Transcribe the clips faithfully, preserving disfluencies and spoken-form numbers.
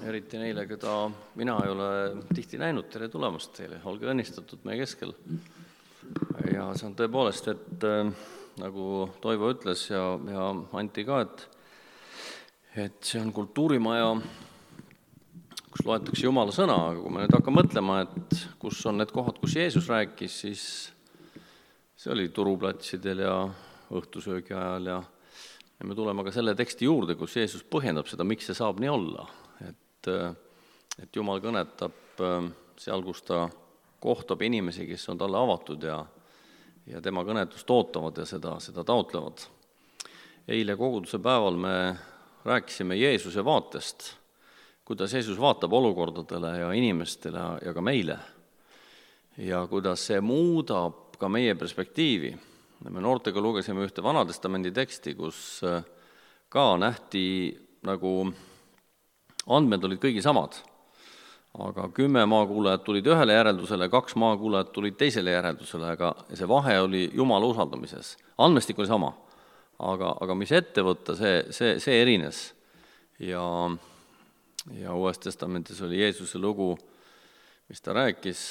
eriti neile, keda mina ei ole tihti näinud, tere tulemast teile, olge õnnistatud meie keskel. Ja see on tõepoolest, et äh, nagu Toivo ütles ja, ja Anti ka, et, et see on kultuurimaja, kus loetakse Jumala sõna, aga kui me nüüd hakkame mõtlema, et kus on need kohad, kus Jeesus rääkis, siis see oli turuplatsidel ja õhtusöögi ajal ja Ja me tuleme ka selle teksti juurde, kus Jeesus põhjendab seda, miks see saab nii olla. Et, et Jumal kõnetab seal, kus ta kohtab inimesi, kes on talle avatud ja, ja tema kõnetust ootavad ja seda, seda taotlevad. Eile koguduse päeval me rääkisime Jeesuse vaatest, kuidas Jeesus vaatab olukordadele ja inimestele ja ka meile. Ja kuidas see muudab ka meie perspektiivi. Me noortega lugesime ühte Vanatestamendi teksti, kus ka nähti nagu andmed olid kõigi samad, aga kümme maakuulajat tulid ühele järeldusele, kaks maakuulajat tulid teisele järeldusele, aga see vahe oli Jumala usaldamises. Andmestik oli sama, aga, aga mis ette võtta, see, see, see erines. Ja, ja Uues Testamentis oli Jeesuse lugu, mis ta rääkis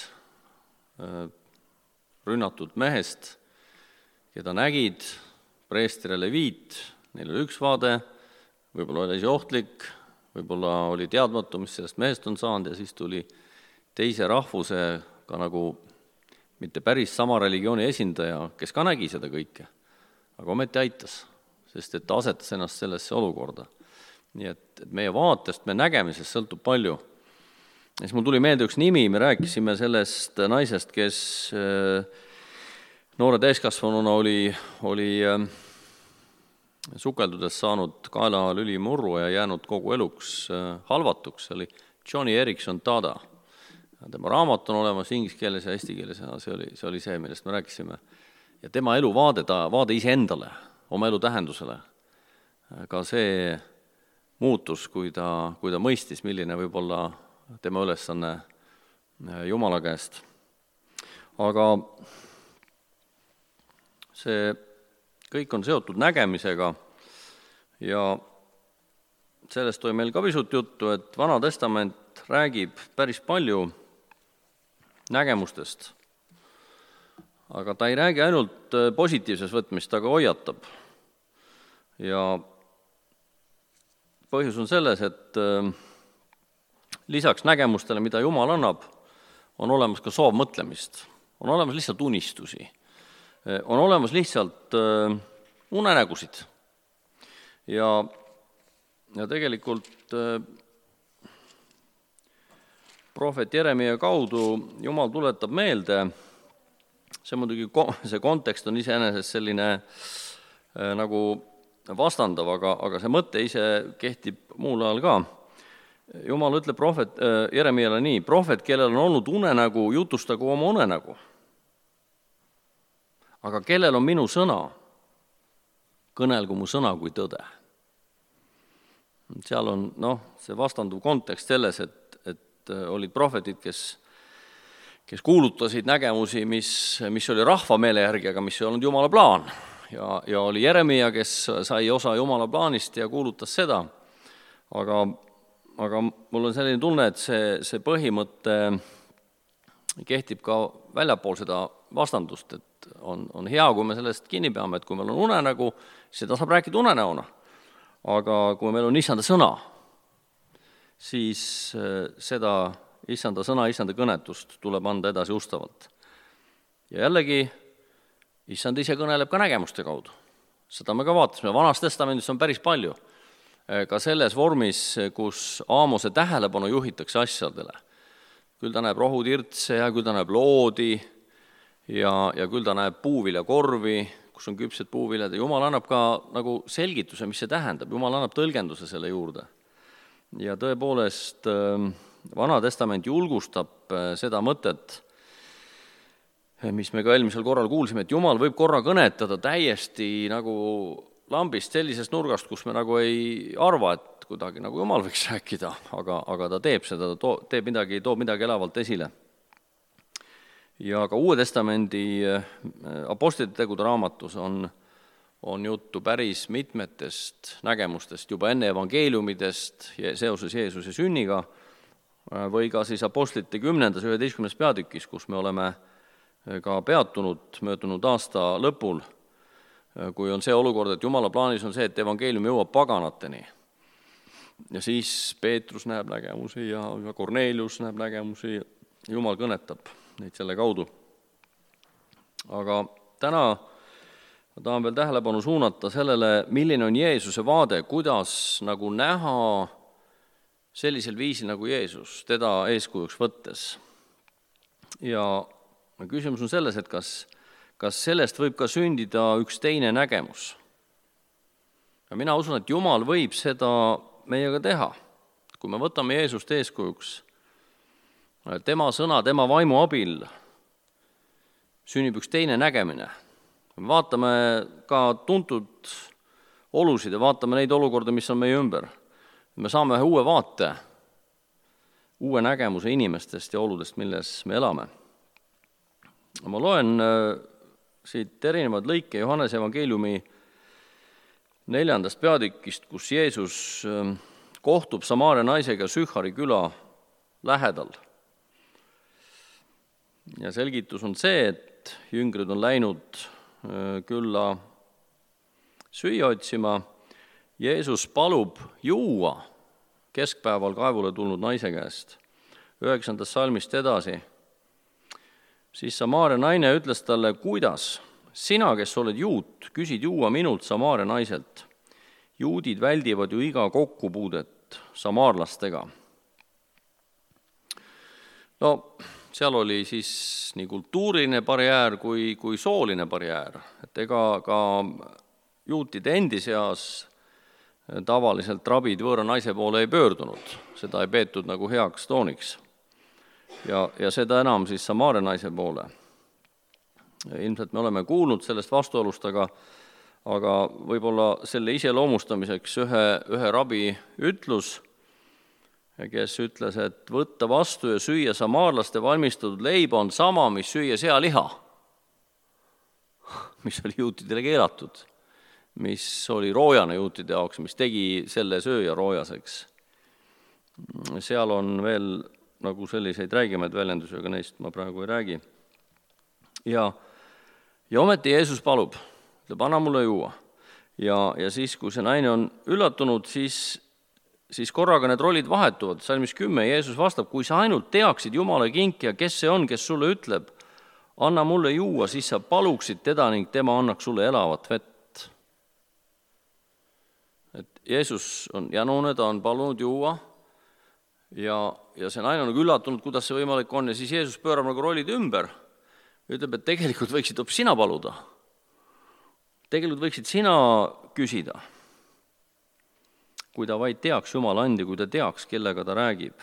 rünnatud mehest, keda nägid, preester ja leviit, neil oli üks vaade, võib-olla oli see ohtlik, võib-olla oli teadmatu, mis sellest mehest on saanud, ja siis tuli teise rahvuse ka nagu mitte päris sama religiooni esindaja, kes ka nägi seda kõike, aga ometi aitas, sest et ta asetas ennast sellesse olukorda. Nii et, et meie vaatest, meie nägemisest sõltub palju. Ja siis mul tuli meelde üks nimi, me rääkisime sellest naisest, kes noore täiskasvanuna oli, oli sukeldudes saanud kaela lülimurru ja jäänud kogu eluks halvatuks. See oli Johnny Erickson Tada. Tema raamat on olemas inglise keeles ja eesti keeles ja see oli, see oli see, millest me rääkisime. Ja tema elu vaade, ta vaade ise endale, oma elu tähendusele. Ka see muutus, kui ta, kui ta mõistis, milline võib olla tema ülesanne Jumala käest. Aga see kõik on seotud nägemisega ja sellest oli meil ka pisut juttu, et Vana Testament räägib päris palju nägemustest, aga ta ei räägi ainult positiivses võtmist, aga hoiatab. Ja põhjus on selles, et lisaks nägemustele, mida Jumal annab, on olemas ka soov mõtlemist, on olemas lihtsalt unistusi. On olemas lihtsalt äh, unenägusid ja, ja tegelikult äh, prohvet Jeremia kaudu Jumal tuletab meelde, see muidugi see kontekst on iseenesest selline äh, nagu vastandav, aga, aga see mõte ise kehtib muul ajal ka. Jumal ütleb prohvet äh, Jeremiale nii, prohvet, kellel on olnud unenägu, jutustagu oma unenägu. Aga kellel on minu sõna, kõnelgu mu sõna kui tõde. Seal on noh, see vastanduv kontekst selles, et, et olid prohvetid, kes, kes kuulutasid nägemusi, mis, mis oli rahva meele järgi, aga mis ei olnud Jumala plaan. Ja, ja oli Jeremia, kes sai osa Jumala plaanist ja kuulutas seda. Aga, aga mul on selline tunne, et see, see põhimõte kehtib ka väljapool seda vastandust, et on, on hea, kui me sellest kinni peame, et kui meil on unenägu, seda saab rääkida unenäona. Aga kui meil on issanda sõna, siis seda issanda sõna, issanda kõnetust tuleb anda edasi ustavalt. Ja jällegi, issand ise kõneleb ka nägemuste kaudu. Seda me ka vaatasime. Vanas testamendis on päris palju. Ka selles vormis, kus Aamose tähelepanu juhitakse asjadele. Küll ta näeb rohutirtse ja küll ta näeb loodi, Ja, ja küll ta näeb puuviljakorvi, kus on küpsed puuviljad ja Jumal annab ka nagu selgituse, mis see tähendab. Jumal annab tõlgenduse selle juurde. Ja tõepoolest Vana Testament julgustab seda mõtet, mis me ka eelmisel korral kuulsime, et Jumal võib korra kõnetada täiesti nagu lambist sellisest nurgast, kus me nagu ei arva, et kuidagi nagu Jumal võiks rääkida, aga, aga ta teeb seda, ta teeb midagi, toob midagi elavalt esile. Ja ka Uue Testamendi apostlite tegude raamatus on, on juttu päris mitmetest nägemustest juba enne evangeeliumidest seoses Jeesuse sünniga või ka siis apostlite kümnendas, üheteistkümnes peatükis, kus me oleme ka peatunud möödunud aasta lõpul, kui on see olukord, et Jumala plaanis on see, et evangeelium jõuab paganateni. Ja siis Peetrus näeb nägemusi ja Kornelius näeb nägemusi, Jumal kõnetab neid selle kaudu. Aga täna ma tahan veel tähelepanu suunata sellele, milline on Jeesuse vaade, kuidas nagu näha sellisel viisil nagu Jeesus, teda eeskujuks võttes. Ja küsimus on selles, et kas, kas sellest võib ka sündida üks teine nägemus. Ja mina usun, et Jumal võib seda meiega teha. Kui me võtame Jeesust eeskujuks, tema sõna, tema vaimu abil sünnib üks teine nägemine. Me vaatame ka tuntud olusid ja vaatame neid olukorda, mis on meie ümber. Me saame ühe uue vaate, uue nägemuse inimestest ja oludest, milles me elame. Ma loen siit erinevad lõike Johannese evangeeliumi neljandast peatükist, kus Jeesus kohtub Samaaria naisega Sühari küla lähedal. Ja selgitus on see, et jüngrid on läinud külla süüa otsima. Jeesus palub juua keskpäeval kaevule tulnud naise käest. Üheksandast salmist edasi. Siis Samaaria naine ütles talle, kuidas? Sina, kes oled juut, küsid juua minult Samaaria naiselt. Juudid väldivad ju iga kokkupuudet samaarlastega. No, seal oli siis nii kultuuriline barjäär kui, kui sooline barjäär. Et ega ka juutide endi seas tavaliselt rabid võõra naise poole ei pöördunud. Seda ei peetud nagu heaks tooniks. Ja, ja seda enam siis Samaaria naise poole. Ilmselt me oleme kuulnud sellest vastuolust, aga, aga võib-olla selle iseloomustamiseks ühe, ühe rabi ütlus, kes ütles, et võtta vastu ja süüa samaarlaste valmistatud leiba on sama, mis süüa sealiha, mis oli juutidele keelatud, mis oli roojane juutide jaoks, mis tegi selle sööja roojaseks. Seal on veel nagu selliseid räägimaid väljendusi, aga neist ma praegu ei räägi. Ja, ja ometi Jeesus palub, ütleb, anna mulle juua. Ja, ja siis, kui see naine on üllatunud, siis, siis korraga need rollid vahetuvad. Salmis kümme Jeesus vastab, kui sa ainult teaksid Jumala kinkija, kes see on, kes sulle ütleb, anna mulle juua, siis sa paluksid teda ning tema annaks sulle elavat vett. Et Jeesus on janune, ta on palunud juua, Ja, ja see naine on üllatunud, kuidas see võimalik on, ja siis Jeesus pöörab nagu rollid ümber. Ütleb, et tegelikult võiksid hoopis sina paluda. Tegelikult võiksid sina küsida. Kui ta vaid teaks Jumala andi, kui ta teaks, kellega ta räägib.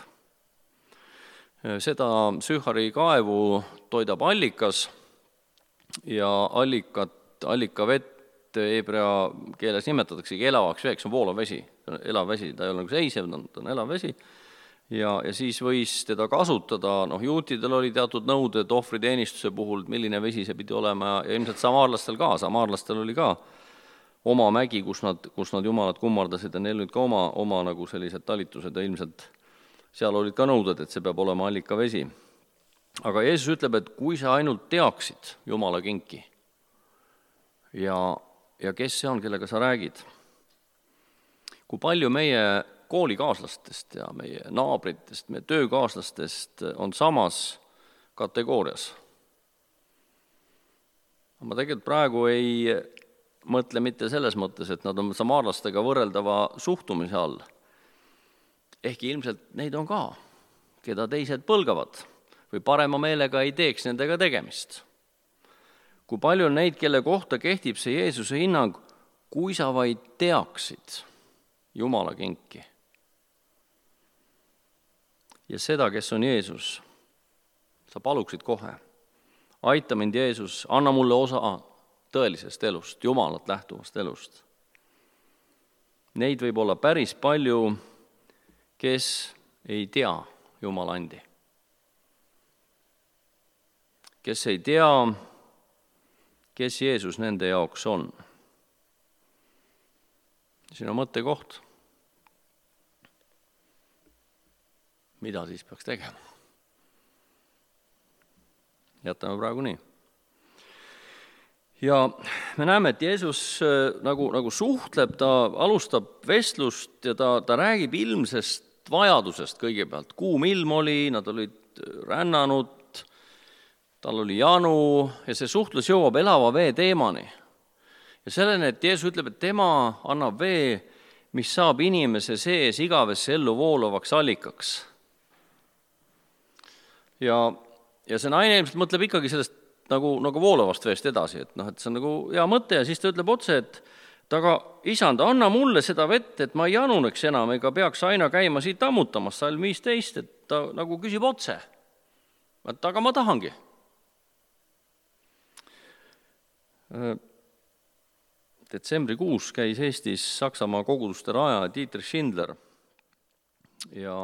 Seda Sühari kaevu toidab allikas ja allikat, allikavett heebrea keeles nimetataksegi elavaks veeks, on voolav vesi. Elav vesi, ta ei ole nagu seisev, ta on elav vesi. Ja, ja siis võis teda kasutada, noh, juutidel oli teatud nõuded ohvriteenistuse puhul, milline vesi see pidi olema, ja ilmselt samaarlastel ka, samaarlastel oli ka oma mägi, kus nad, kus nad jumalad kummardasid, ja neil olid ka oma, oma nagu sellised talitused, ja ilmselt seal olid ka nõuded, et see peab olema allikavesi. Aga Jeesus ütleb, et kui sa ainult teaksid Jumala kinki ja, ja kes see on, kellega sa räägid, kui palju meie koolikaaslastest ja meie naabritest, meie töökaaslastest on samas kategoorias. Ma tegelikult praegu ei mõtle mitte selles mõttes, et nad on samaarlastega võrreldava suhtumise all. Ehkki ilmselt neid on ka, keda teised põlgavad või parema meelega ei teeks nendega tegemist. Kui palju on neid, kelle kohta kehtib see Jeesuse hinnang, kui sa vaid teaksid Jumala kinki. Ja seda, kes on Jeesus, sa paluksid kohe. Aita mind, Jeesus, anna mulle osa tõelisest elust, Jumalat lähtuvast elust. Neid võib olla päris palju, kes ei tea Jumala andi. Kes ei tea, kes Jeesus nende jaoks on. siin on mõttekoht. Mida siis peaks tegema? Jätame praegu nii. Ja me näeme, et Jeesus nagu, nagu suhtleb, ta alustab vestlust ja ta, ta räägib ilmsest vajadusest kõigepealt. Kuum ilm oli, nad olid rännanud, tal oli janu ja see suhtlus jõuab elava vee teemani. Ja selleni, et Jeesus ütleb, et tema annab vee, mis saab inimese sees igavesse ellu voolavaks allikaks. Ja, ja see naine ilmselt mõtleb ikkagi sellest nagu, nagu voolavast veest edasi, et, noh, et see on nagu hea mõte ja siis ta ütleb otse, et aga isand, anna mulle seda vett, et ma ei januneks enam ega peaks aina käima siit ammutamas, salm viisteist, et ta nagu küsib otse. Et aga ma tahangi. Detsembrikuus käis Eestis Saksamaa koguduste raja Dietrich Schindler ja,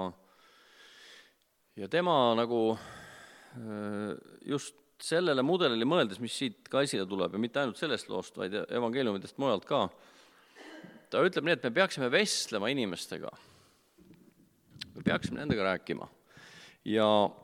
ja tema nagu just sellele mudelile mõeldes, mis siit ka esile tuleb ja mitte ainult sellest loost, vaid evangeeliumidest mujalt ka. Ta ütleb nii, et me peaksime vestlema inimestega. Me peaksime nendega rääkima ja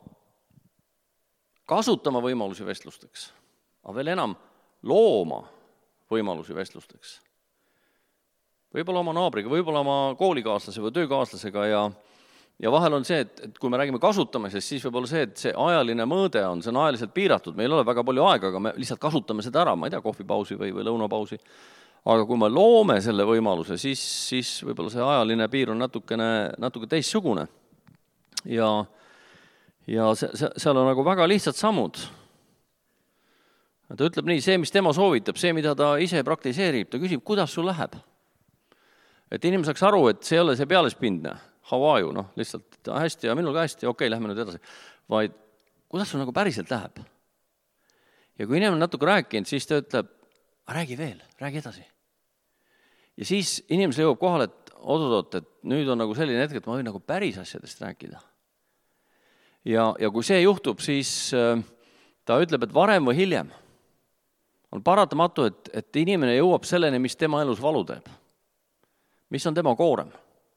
kasutama võimalusi vestlusteks, aga veel enam looma võimalusi vestlusteks. Võib-olla oma naabriga, võib-olla oma koolikaaslase või töökaaslasega ja Ja vahel on see, et, et kui me räägime kasutamisest, siis võib olla see, et see ajaline mõõde on, see on ajaliselt piiratud, meil ei ole väga palju aega, aga me lihtsalt kasutame seda ära, ma ei tea, kohvipausi või, või lõunapausi. Aga kui me loome selle võimaluse, siis, siis võib-olla see ajaline piir on natukene, natuke teistsugune. Ja, ja see, see, seal on nagu väga lihtsad sammud. Ta ütleb nii, see, mis tema soovitab, see, mida ta ise praktiseerib, ta küsib, kuidas sul läheb. Et inimene saaks aru, et see ei ole see pealespindne. How are you, noh, lihtsalt hästi ja minul ka hästi, okei, lähme nüüd edasi. Vaid kuidas sul nagu päriselt läheb? Ja kui inimene natuke rääkinud, siis ta ütleb, räägi veel, räägi edasi. Ja siis inimesele jõuab kohale, et oot-oot, et nüüd on nagu selline hetk, et ma võin nagu päris asjadest rääkida. Ja, ja kui see juhtub, siis ta ütleb, et varem või hiljem on paratamatu, et, et inimene jõuab selleni, mis tema elus valu teeb. Mis on tema koorem?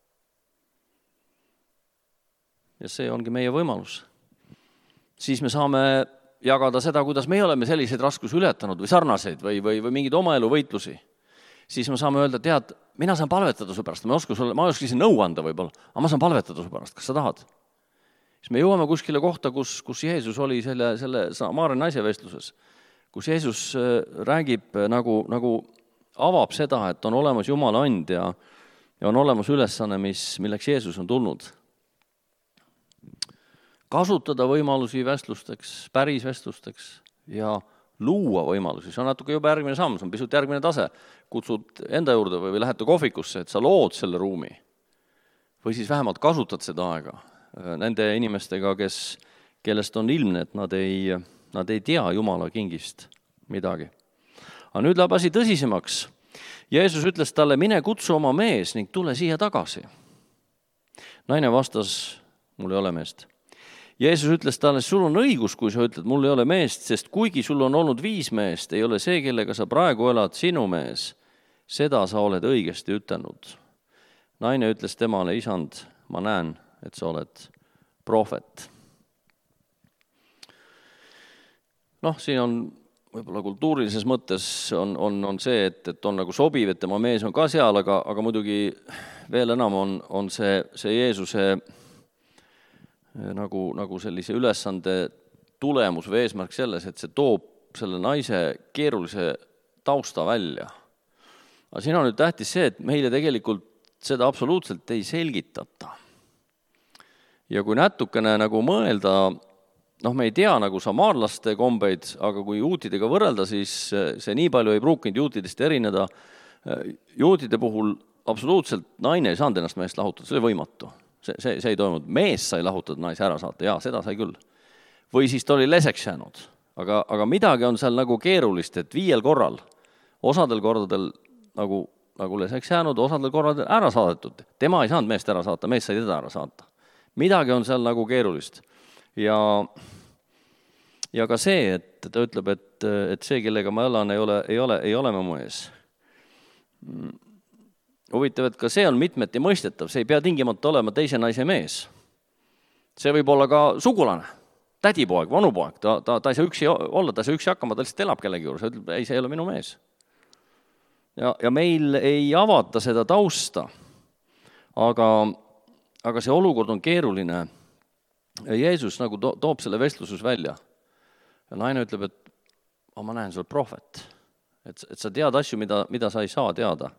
Ja see ongi meie võimalus. Siis me saame jagada seda, kuidas me oleme selliseid raskusi ületanud või sarnaseid või, või, või mingeid oma elu võitlusi. Siis me saame öelda, tead, mina saan palvetada su pärast, ma ei oska sulle, ma ei oska ise nõu anda võib-olla, aga ma saan palvetada su pärast, kas sa tahad? Siis me jõuame kuskile kohta, kus, kus Jeesus oli selle, selle Samaria naise vestluses, kus Jeesus räägib nagu, nagu avab seda, et on olemas Jumala and ja, ja on olemas ülesanne, mis, milleks Jeesus on tulnud. Kasutada võimalusi vestlusteks, päris vestlusteks ja luua võimalusi. See on natuke juba järgmine samm, see on pisut järgmine tase. Kutsud enda juurde või lähete kohvikusse, et sa lood selle ruumi. Või siis vähemalt kasutad seda aega nende inimestega, kes, kellest on ilmne, et nad ei, nad ei tea Jumala kingist midagi. Aga nüüd läheb asi tõsisemaks. Jeesus ütles talle, mine kutsu oma mees ning tule siia tagasi. Naine vastas, mul ei ole meest. Jeesus ütles talle, sul on õigus, kui sa ütled, mul ei ole meest, sest kuigi sul on olnud viis meest, ei ole see, kellega sa praegu elad, sinu mees. Seda sa oled õigesti ütelnud. Naine ütles temale, isand, ma näen, et sa oled prohvet. Noh, siin on võib-olla kultuurilises mõttes on, on, on see, et, et on nagu sobiv, et tema mees on ka seal, aga, aga muidugi veel enam on, on see, see Jeesuse Nagu, nagu sellise ülesande tulemus või eesmärk selles, et see toob selle naise keerulise tausta välja. Aga siin on nüüd tähtis see, et meile tegelikult seda absoluutselt ei selgitata. Ja kui natukene nagu mõelda, noh, me ei tea nagu samaarlaste kombeid, aga kui juutidega võrrelda, siis see nii palju ei pruukinud juutidest erineda. Juutide puhul absoluutselt naine ei saanud ennast meest lahutada, see oli võimatu. See, see, see ei toimunud. Mees sai lahutada naise ära saata, jaa, seda sai küll. Või siis ta oli leseks jäänud. Aga, aga midagi on seal nagu keerulist, et viiel korral, osadel kordadel nagu, nagu leseks jäänud, osadel korradel ära saadetud. Tema ei saanud meest ära saata, mees sai teda ära saata. Midagi on seal nagu keerulist. Ja, ja ka see, et ta ütleb, et, et see, kellega ma elan, ei ole, ei ole, ei ole mu ees. huvitav, et ka see on mitmeti mõistetav, see ei pea tingimata olema teise naise mees. See võib olla ka sugulane, tädipoeg, vanupoeg, ta, ta, ta ei saa üksi olla, ta ei saa üksi hakkama, ta lihtsalt elab kellegi juures, ütleb, ei, see ei ole minu mees. Ja, ja meil ei avata seda tausta, aga, aga see olukord on keeruline. Ja Jeesus nagu to, toob selle vestluses välja. Ja naine ütleb, et oh, ma näen, sa oled prohvet, et, et sa tead asju, mida, mida sa ei saa teada.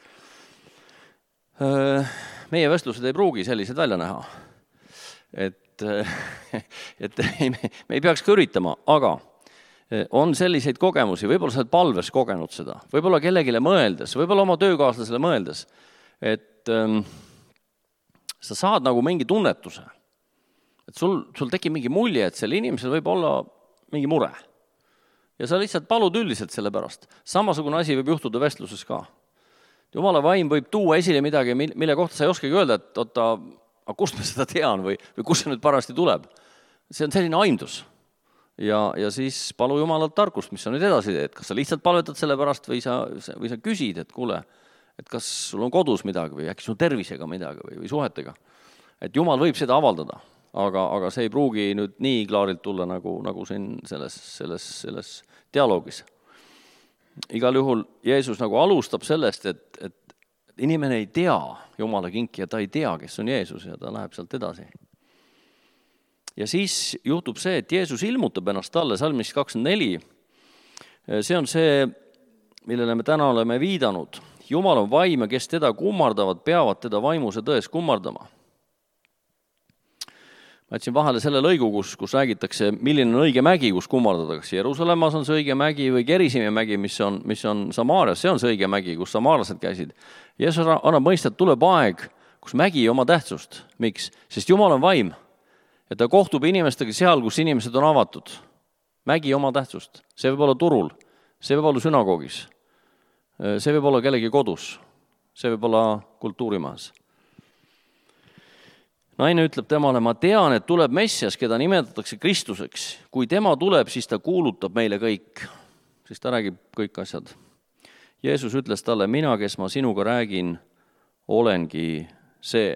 Meie vestlused ei pruugi sellised välja näha. Et, et me ei peaks ka üritama, aga on selliseid kogemusi, võib-olla sa oled palves kogenud seda, võib-olla kellegile mõeldes, võib-olla oma töökaaslasele mõeldes, et ähm, sa saad nagu mingi tunnetuse, et sul, sul tekib mingi mulje, et sel inimesel võib olla mingi mure. Ja sa lihtsalt palud üldiselt selle pärast. Samasugune asi võib juhtuda vestluses ka. Jumala vaim võib tuua esile midagi, mille kohta sa ei oskagi öelda, et oota, aga kust ma seda tean või, või kust see nüüd parasti tuleb. See on selline aimdus. Ja, ja siis palu Jumalalt tarkust, mis sa nüüd edasi teed. Kas sa lihtsalt palvetad selle pärast või sa, või sa küsid, et kuule, et kas sul on kodus midagi või äkki sul tervisega midagi või, või suhetega. Et Jumal võib seda avaldada, aga, aga see ei pruugi nüüd nii klaarilt tulla nagu, nagu siin selles, selles, selles dialoogis. Igal juhul Jeesus nagu alustab sellest, et, et inimene ei tea Jumala kinki ja ta ei tea, kes on Jeesus ja ta läheb sealt edasi. Ja siis juhtub see, et Jeesus ilmutab ennast talle, salmis kakskümmend neli. See on see, millele me täna oleme viidanud. Jumal on vaim ja kes teda kummardavad, peavad teda vaimuse tões kummardama. Ma jätsin vahele selle lõigu, kus, kus räägitakse, milline on õige mägi, kus kummardatakse. Jeruusalemmas on see õige mägi või Gerisimi mägi, mis on, mis on Samaarias, see on see õige mägi, kus samaarlased käisid. Jeesus annab mõista, et tuleb aeg, kus mägi ei oma tähtsust. Miks? Sest Jumal on vaim. Ja ta kohtub inimestega seal, kus inimesed on avatud. Mägi oma tähtsust. See võib olla turul, see võib olla sünagoogis, see võib olla kellegi kodus, see võib olla kultuurimajas. Naine ütleb temale, ma tean, et tuleb Messias, keda nimetatakse Kristuseks. Kui tema tuleb, siis ta kuulutab meile kõik. Siis ta räägib kõik asjad. Jeesus ütles talle, mina, kes ma sinuga räägin, olengi see.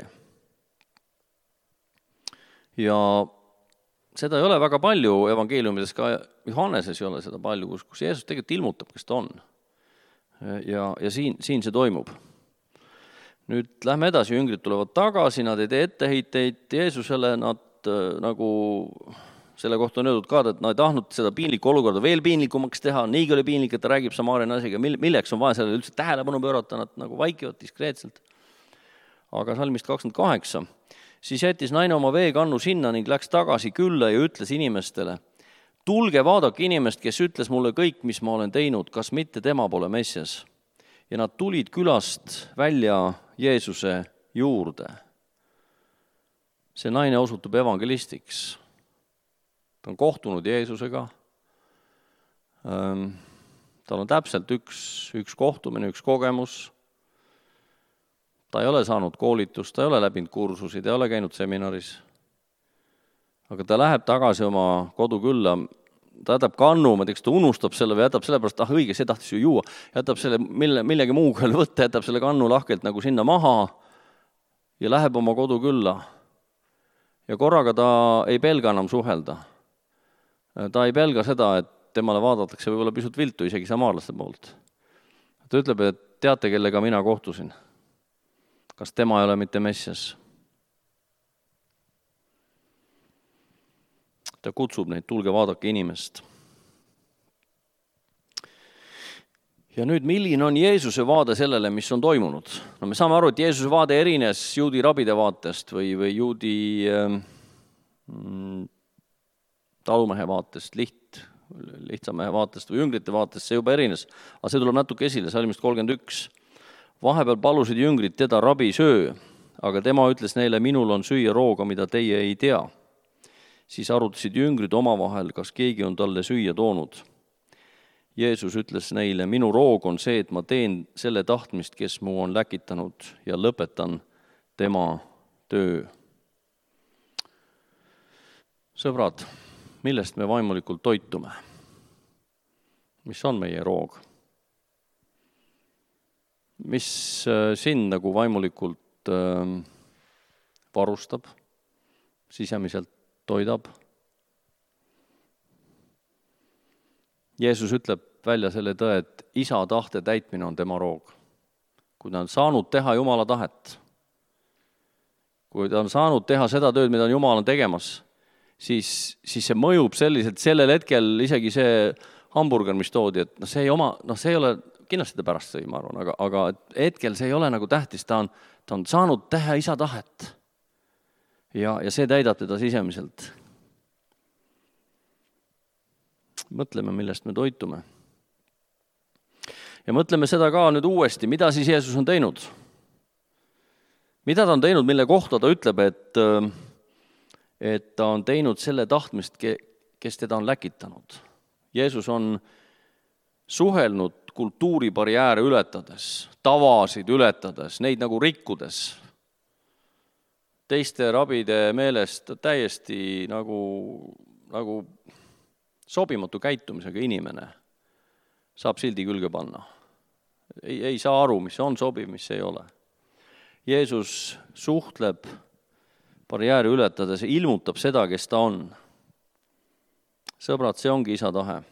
Ja seda ei ole väga palju evangeeliumides, ka Johanneses ei ole seda palju, kus, kus Jeesus tegelikult ilmutab, kes ta on. Ja, ja siin, siin see toimub. Nüüd lähme edasi, jüngrid tulevad tagasi, nad ei tee etteheiteid Jeesusele, nad nagu selle kohta on öeldud ka, et nad ei tahtnud seda piinlikku olukorda veel piinlikumaks teha, niigi oli piinlik, et ta räägib Samaaria naisega, milleks on vaja sellele üldse tähelepanu pöörata, nad nagu vaikivad diskreetselt. Aga salmist kakskümmend kaheksa. Siis jättis naine oma veekannu sinna ning läks tagasi külla ja ütles inimestele, tulge vaadake inimest, kes ütles mulle kõik, mis ma olen teinud, kas mitte tema pole Messias. Ja nad tulid külast välja Jeesuse juurde. See naine osutub evangelistiks. Ta on kohtunud Jeesusega. Tal on täpselt üks, üks kohtumine, üks kogemus. Ta ei ole saanud koolitust, ta ei ole läbinud kursusi, ta ei ole käinud seminaris. Aga ta läheb tagasi oma kodukülla, ta jätab kannu, ma teeks, ta unustab selle või jätab selle pärast, ah õige, see tahtis ju juua, jätab selle mille, millegi muu küll võtta, jätab selle kannu lahkelt nagu sinna maha ja läheb oma kodukülla. Ja korraga ta ei pelga enam suhelda. Ta ei pelga seda, et temale vaadatakse võib-olla pisut viltu, isegi samaarlaste poolt. Ta ütleb, et teate, kellega mina kohtusin. Kas tema ei ole mitte Messias? Ta kutsub neid, tulge vaadake inimest. Ja nüüd, milline on Jeesuse vaade sellele, mis on toimunud? No me saame aru, et Jeesuse vaade erines juudi rabide vaatest või, või juudi äh, talumehe vaatest, liht, lihtsamehe vaatest või jüngrite vaatest, see juba erines. Aga see tuleb natuke esile, salmist kolmkümmend üks. Vahepeal palusid jüngrid teda, rabi söö, aga tema ütles neile, minul on süüa rooga, mida teie ei tea. Siis arutasid jüngrid omavahel, kas keegi on talle süüa toonud. Jeesus ütles neile, minu roog on see, et ma teen selle tahtmist, kes mu on läkitanud ja lõpetan tema töö. Sõbrad, millest me vaimulikult toitume? Mis on meie roog? mis sind nagu vaimulikult varustab, sisemiselt toidab. Jeesus ütleb välja selle tõe, et isa tahte täitmine on tema roog. Kui ta on saanud teha Jumala tahet, kui ta on saanud teha seda tööd, mida on Jumal on tegemas, siis, siis see mõjub selliselt, sellel hetkel isegi see hamburger, mis toodi, et no see ei oma, noh see ei ole, kindlasti ta pärast sõi, ma arvan, aga, aga hetkel see ei ole nagu tähtis, ta on, ta on saanud teha isa tahet ja, ja see täidab teda sisemiselt. Mõtleme, millest me toitume. Ja mõtleme seda ka nüüd uuesti, mida siis Jeesus on teinud. Mida ta on teinud, mille kohta ta ütleb, et, et ta on teinud selle tahtmist, kes teda on läkitanud. Jeesus on suhelnud kultuuribarjääre ületades, tavasid ületades, neid nagu rikkudes. Teiste rabide meelest täiesti nagu, nagu sobimatu käitumisega inimene saab sildi külge panna. Ei, ei saa aru, mis on sobiv, mis ei ole. Jeesus suhtleb barjääri ületades ja ilmutab seda, kes ta on. Sõbrad, see ongi isa tahe.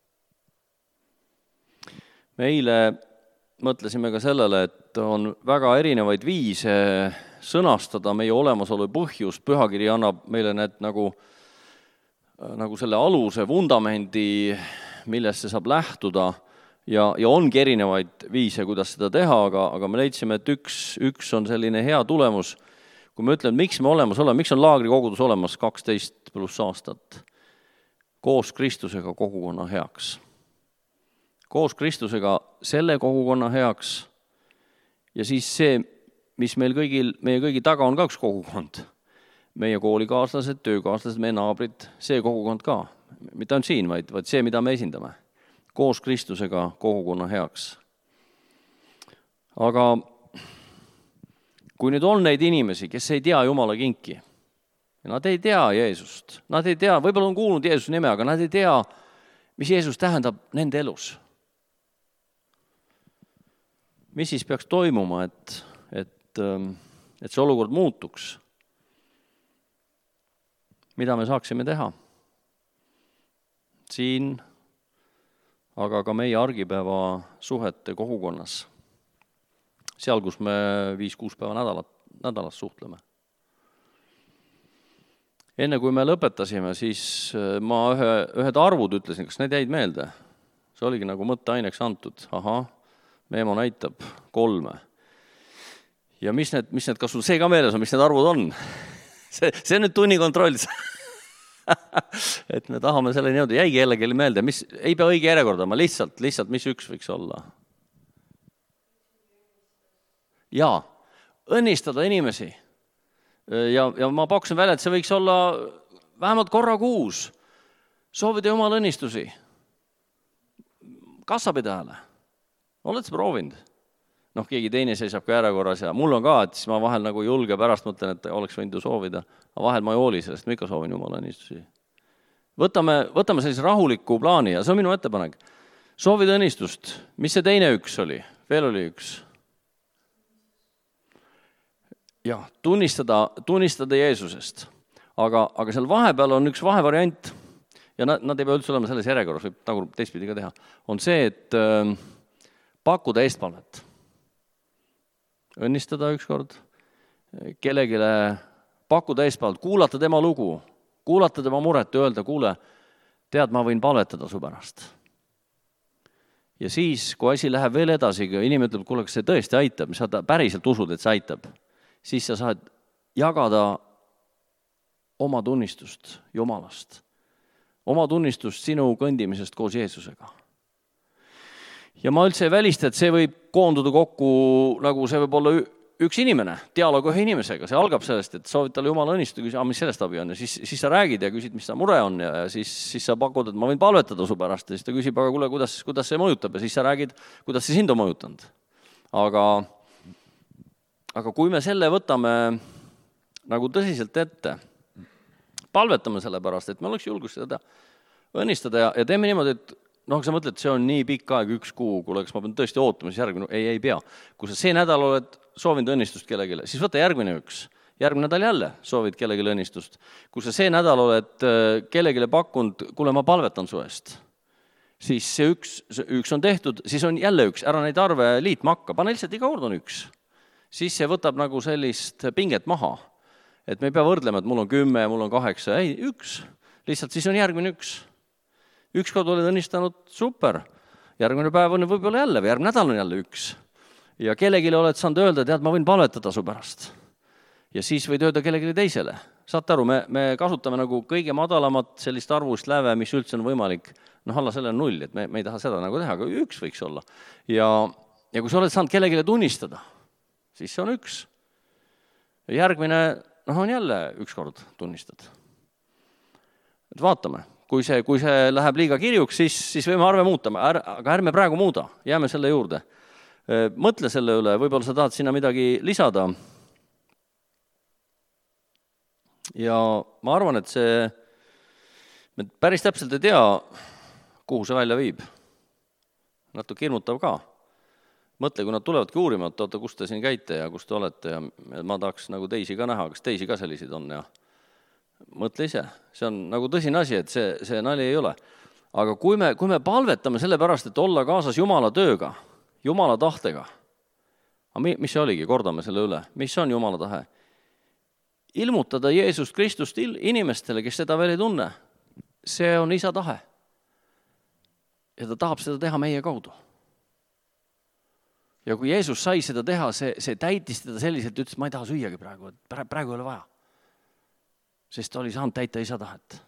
Me eile mõtlesime ka sellele, et on väga erinevaid viise sõnastada meie olemasolu põhjus. Pühakiri annab meile need nagu nagu selle aluse, vundamendi, millest see saab lähtuda ja, ja ongi erinevaid viise, kuidas seda teha, aga, aga me leidsime, et üks, üks on selline hea tulemus, kui me ütleme, miks me olemas oleme, miks on laagrikogudus olemas kaksteist pluss aastat, koos Kristusega kogukonna heaks. Koos Kristusega selle kogukonna heaks ja siis see, mis meil kõigil, meie kõigi taga on ka üks kogukond. Meie koolikaaslased, töökaaslased, meie naabrid, see kogukond ka. Mitte on siin, vaid, vaid see, mida me esindame. Koos Kristusega kogukonna heaks. Aga kui nüüd on neid inimesi, kes ei tea Jumala kinki, ja nad ei tea Jeesust, nad ei tea, võib-olla on kuulnud Jeesuse nime, aga nad ei tea, mis Jeesus tähendab nende elus. Mis siis peaks toimuma, et, et, et see olukord muutuks? Mida me saaksime teha? Siin, aga ka meie argipäeva suhete kogukonnas. Seal, kus me viis-kuus päeva nädalat, nädalas suhtleme. Enne kui me lõpetasime, siis ma ühe, ühed arvud ütlesin, kas need jäid meelde? See oligi nagu mõtteaineks antud. Aha, Meemo näitab kolme. Ja mis need, mis need, kas sul see ka meeles on, mis need arvud on? See, see on nüüd tunni kontroll. Et me tahame selle niimoodi, jäigi jällegi meelde, mis, ei pea õige järjekordama, lihtsalt, lihtsalt, mis üks võiks olla. Jaa, õnnistada inimesi. Ja, ja ma pakkusin välja, et see võiks olla vähemalt korra kuus. Soovida Jumala õnnistusi. Kassapidajale. Oled sa proovinud? Noh, keegi teine seisab ka järjekorras ja mul on ka, et siis ma vahel nagu julge pärast mõtlen, et oleks võinud ju soovida. Aga vahel ma ei hooli sellest, ma ikka soovin Jumala õnnistusi. Võtame, võtame sellise rahuliku plaani ja see on minu ettepanek. Soovida õnnistust. Mis see teine üks oli? Veel oli üks. Ja, tunnistada, tunnistada Jeesusest. Aga, aga seal vahepeal on üks vahevariant ja nad, nad ei pea üldse olema selles järjekorras, võib nagu teistpidi ka teha. On see, et äh, pakkuda eestpalvet. Õnnistada ükskord, kellegile pakkuda eespalt, kuulata tema lugu, kuulata tema muret ja öelda, kuule, tead, ma võin palvetada su pärast. Ja siis, kui asi läheb veel edasi, inimene ütleb, kuule, kas see tõesti aitab, mis sa päriselt usud, et see aitab, siis sa saad jagada oma tunnistust Jumalast, oma tunnistust sinu kõndimisest koos Jeesusega. Ja ma üldse ei välista, et see võib koonduda kokku, nagu see võib olla üks inimene, dialoog ühe inimesega. See algab sellest, et soovid talle Jumala õnnistuda, küsid, mis sellest abi on. Ja siis, siis sa räägid ja küsid, mis ta mure on. Ja, ja siis, siis sa pakud, et ma võin palvetada su pärast. Ja siis ta küsib, aga kuule, kuidas, kuidas see mõjutab. Ja siis sa räägid, kuidas see sind on mõjutanud. Aga, aga kui me selle võtame nagu tõsiselt ette, palvetame selle pärast, et me oleks julgus seda õnnistada ja, ja teeme niimoodi, et noh, sa mõtled, see on nii pikk aeg, üks kuu, kuule, kas ma pean tõesti ootama, siis järgmine, ei, ei pea. Kui sa see nädal oled soovinud õnnistust kellegile, siis võta järgmine üks. Järgmine nädal jälle soovid kellegile õnnistust. Kui sa see nädal oled kellegile pakkunud, kuule, ma palvetan su eest, siis see üks, see üks on tehtud, siis on jälle üks, ära neid arve liitma hakka, pane lihtsalt iga kord on üks. Siis see võtab nagu sellist pinget maha, et me ei pea võrdlema, et mul on kümme, mul on kaheksa, ei, üks, lihtsalt siis on järgmine üks. Üks kord oled õnnistanud, super, järgmine päev on võib-olla jälle või järgmine nädal on jälle üks. Ja kellegile oled saanud öelda, tead, ma võin palvetada su pärast. Ja siis võid öelda kellegile teisele. Saate aru, me, me kasutame nagu kõige madalamat sellist arvust läve, mis üldse on võimalik, noh, alla selle on null, et me, me ei taha seda nagu teha, aga üks võiks olla. Ja, ja kui sa oled saanud kellegile tunnistada, siis see on üks. Ja järgmine, noh, on jälle üks kord tunnistad. Et vaatame, kui see, kui see läheb liiga kirjuks, siis, siis võime arve muuta, aga ärme praegu muuda, jääme selle juurde. Mõtle selle üle, võib-olla sa tahad sinna midagi lisada. Ja ma arvan, et see, me päris täpselt ei tea, kuhu see välja viib. Natuke hirmutav ka. Mõtle, kui nad tulevadki uurima, et oota, kus te siin käite ja kus te olete ja ma tahaks nagu teisi ka näha, kas teisi ka selliseid on ja mõtle ise. See on nagu tõsine asi, et see, see nali ei ole. Aga kui me, kui me palvetame selle pärast, et olla kaasas Jumala tööga, Jumala tahtega, mis see oligi, kordame selle üle, mis on Jumala tahe? Ilmutada Jeesust Kristust inimestele, kes seda veel ei tunne. See on isa tahe. Ja ta tahab seda teha meie kaudu. Ja kui Jeesus sai seda teha, see, see täitis teda selliselt, ütles, ma ei taha süüagi praegu, praegu ei ole vaja. Sest ta oli saanud täita isa tahet.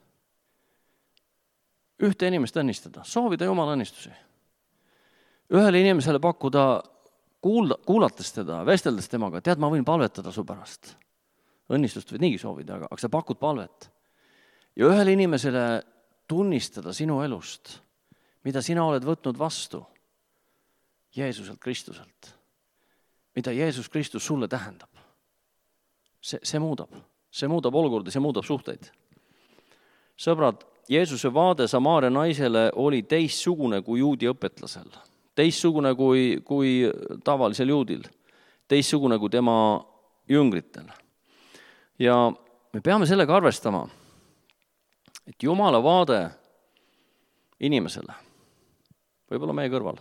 Ühte inimest õnnistada, soovida Jumala õnnistusi. Ühele inimesele pakkuda, kuulda, kuulates teda, vesteldes temaga, tead, ma võin palvetada su pärast. Õnnistust võid niigi soovida, aga, aga sa pakud palvet. Ja ühele inimesele tunnistada sinu elust, mida sina oled võtnud vastu Jeesuselt Kristuselt, mida Jeesus Kristus sulle tähendab. See, see muudab. See muudab olukorda, see muudab suhteid. Sõbrad, Jeesuse vaade Samaaria naisele oli teistsugune kui juudi õpetlasel. Teistsugune kui, kui tavalisel juudil. Teistsugune kui tema jüngritel. Ja me peame sellega arvestama, et Jumala vaade inimesele, võib-olla meie kõrval,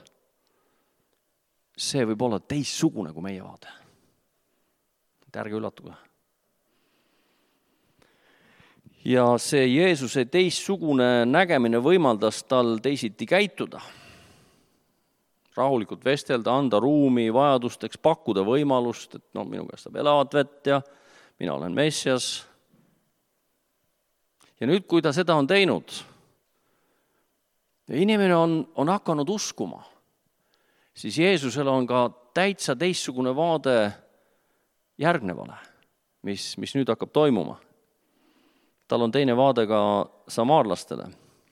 see võib olla teistsugune kui meie vaade. Ärge üllatuge. Ja see Jeesuse teistsugune nägemine võimaldas tal teisiti käituda. Rahulikult vestelda, anda ruumi vajadusteks, pakkuda võimalust, et no, minu käest saab elavat vett ja mina olen Messias. Ja nüüd, kui ta seda on teinud, ja inimene on, on hakanud uskuma, siis Jeesusel on ka täitsa teistsugune vaade järgnevale, mis, mis nüüd hakkab toimuma. Tal on teine vaade ka samaarlastele.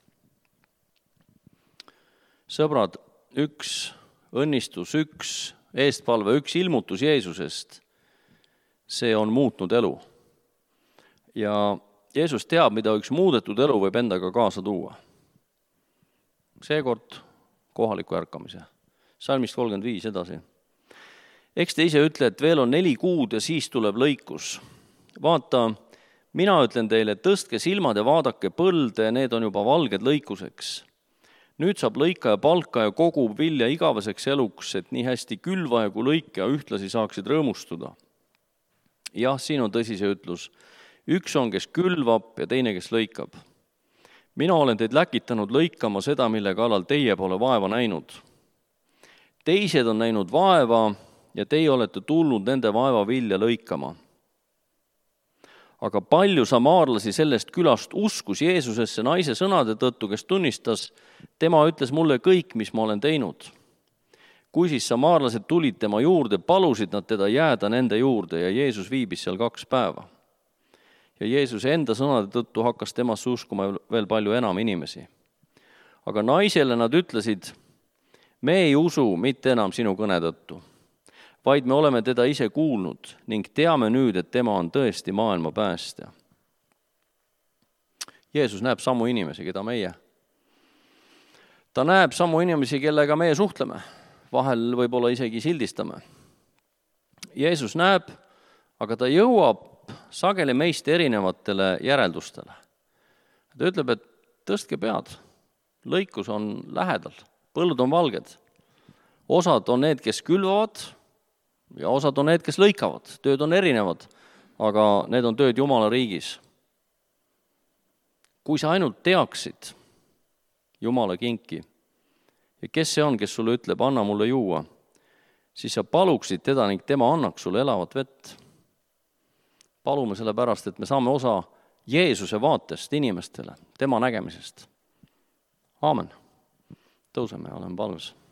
Sõbrad, üks õnnistus, üks eestpalve, üks ilmutus Jeesusest, see on muutnud elu. Ja Jeesus teab, mida üks muudetud elu võib endaga kaasa tuua. Seekord kohaliku ärkamise. Salmist kolmkümmend viis edasi. Eks te ise ütle, et veel on neli kuud ja siis tuleb lõikus. Vaata, mina ütlen teile, tõstke silmad ja vaadake põlde, need on juba valged lõikuseks. Nüüd saab lõikaja palka ja kogub vilja igaveseks eluks, et nii hästi külvaja kui lõikaja ühtlasi saaksid rõõmustuda. Jah, siin on tõsi see ütlus. Üks on, kes külvab ja teine, kes lõikab. Mina olen teid läkitanud lõikama seda, mille kallal teie pole vaeva näinud. Teised on näinud vaeva ja teie olete tulnud nende vaeva vilja lõikama. Aga palju samaarlasi sellest külast uskus Jeesusesse naise sõnade tõttu, kes tunnistas, tema ütles mulle kõik, mis ma olen teinud. Kui siis samaarlased tulid tema juurde, palusid nad teda jääda nende juurde ja Jeesus viibis seal kaks päeva. Ja Jeesuse enda sõnade tõttu hakkas temasse uskuma veel palju enam inimesi. Aga naisele nad ütlesid, me ei usu mitte enam sinu kõne tõttu, vaid me oleme teda ise kuulnud ning teame nüüd, et tema on tõesti maailma päästja. Jeesus näeb samu inimesi, keda meie. Ta näeb samu inimesi, kellega meie suhtleme, vahel võib-olla isegi sildistame. Jeesus näeb, aga ta jõuab sageli meist erinevatele järeldustele. Ta ütleb, et tõstke pead, lõikus on lähedal, põllud on valged. Osad on need, kes külvavad ja osad on need, kes lõikavad. Tööd on erinevad, aga need on tööd Jumala riigis. Kui sa ainult teaksid Jumala kinki ja kes see on, kes sulle ütleb, anna mulle juua, siis sa paluksid teda ning tema annaks sulle elavat vett. Palume selle pärast, et me saame osa Jeesuse vaatest inimestele, tema nägemisest. Aamen. Tõuseme ja oleme palves.